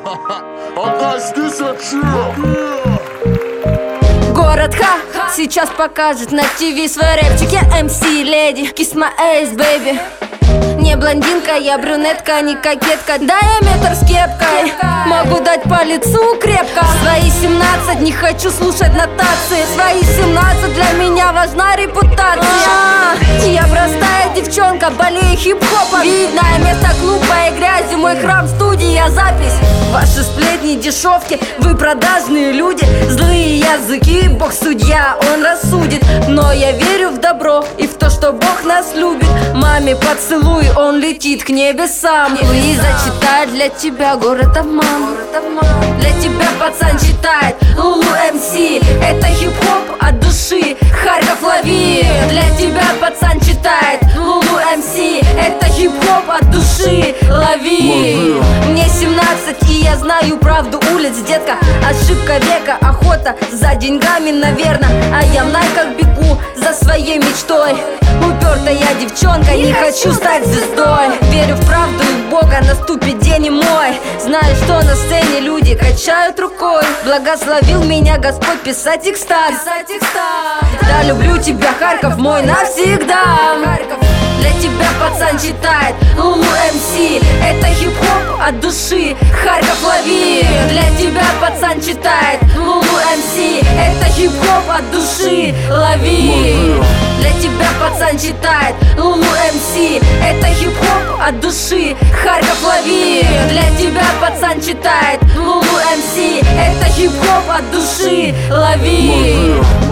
Город Ха сейчас покажет на ТВ свой рэпчик. Я МС леди, kiss my ass, baby. Не блондинка, я брюнетка, не кокетка. Да, я метр с кепкой, могу дать по лицу крепко. Свои 17 не хочу слушать нотации. Свои 17 для меня важна репутация. Я простая девчонка, болею хип-хопом. Видное место глупой грязи, мой храм, студия, запись. Ваши сплетни, дешевки, вы продажные люди. Злые языки, Бог судья, он рассудит. Но я верю в добро и в то, что Бог нас любит. Маме поцелуй, он летит к небесам. Лиза читает для тебя город обман. Для тебя пацан читает Лулу МС. Это хип-хоп от души, Харьков лови. Для тебя пацан читает Лулу МС. Это хип-хоп от души, лови. Мне 17 и я знаю правду улиц, детка. Ошибка века, охота за деньгами, наверное. А я в найках бегу за своей мечтой. Упертая девчонка, не хочу стать звездой. Верю в правду и в Бога, наступит день и мой. Знаю, что на сцене люди качают рукой. Благословил меня Господь писать текста. Да, люблю тебя, Харьков мой навсегда. Для тебя пацан читает Лулу МС. Это хип-хоп от души, Харьков лови. Для тебя пацан читает Лулу МС. Это хип-хоп от души, лови. Для тебя пацан читает Лулу МС. Это хип-хоп от души, Харьков лови. Для тебя пацан читает Лулу МС. Это хип-хоп от души, лови.